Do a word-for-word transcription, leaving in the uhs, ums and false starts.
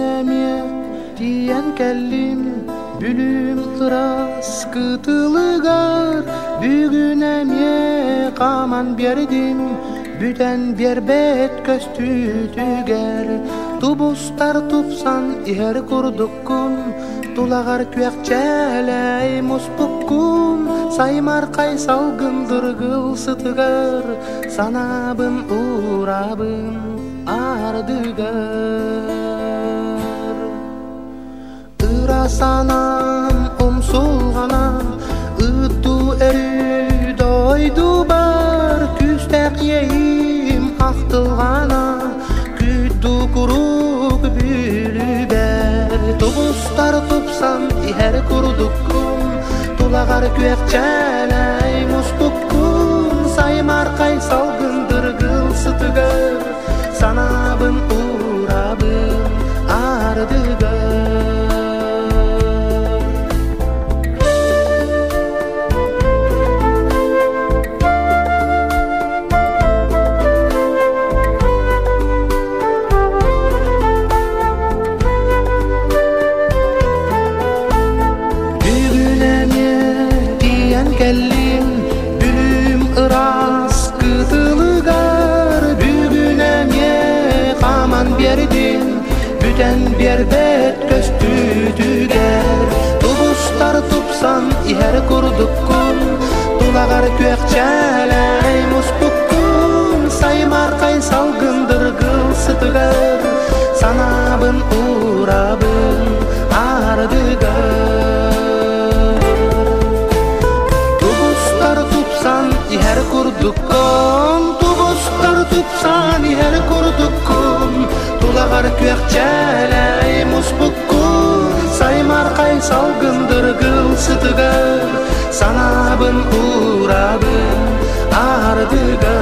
Бүгүнеме тиен келлим Бүлүм ырас кытылыгар Бүгүнеме каман бердим Бүтен бербет көстүтүгер Тубустар тупсан ихер курдуккун Тулагар күәкчәләй муспуккун Саймар кай салгындыргыл сытыгар Санабын урабын ардыгар Ырасанам омсулганам Ытту өрү дойду бар Күстәк ейим ақтылғана Күдду курук бүлүбәр Тубустар тупсан ихер курдуккун Тулагар күәкчәләй муспуккун Саймар кай салгындыргыл сытыгар Санабын урабын ардыгар Келлим бүлүм ырас кытылыгар Бүгүнеме каман бердим Бүтен бербет көстүтүгер Тубустар тупсан ихер курдуккун Тулагар күәкчәләй муспуккун Саймар кай салгындыргыл сытыгар Санабын урабын ардыгар Ihər kurdukkum, tubustar tupsan ihər kurdukkum Tulağar küəkçələy muspukkum Saymar kay salgındırgıl sıtıgar Sanabın urabın ardıgar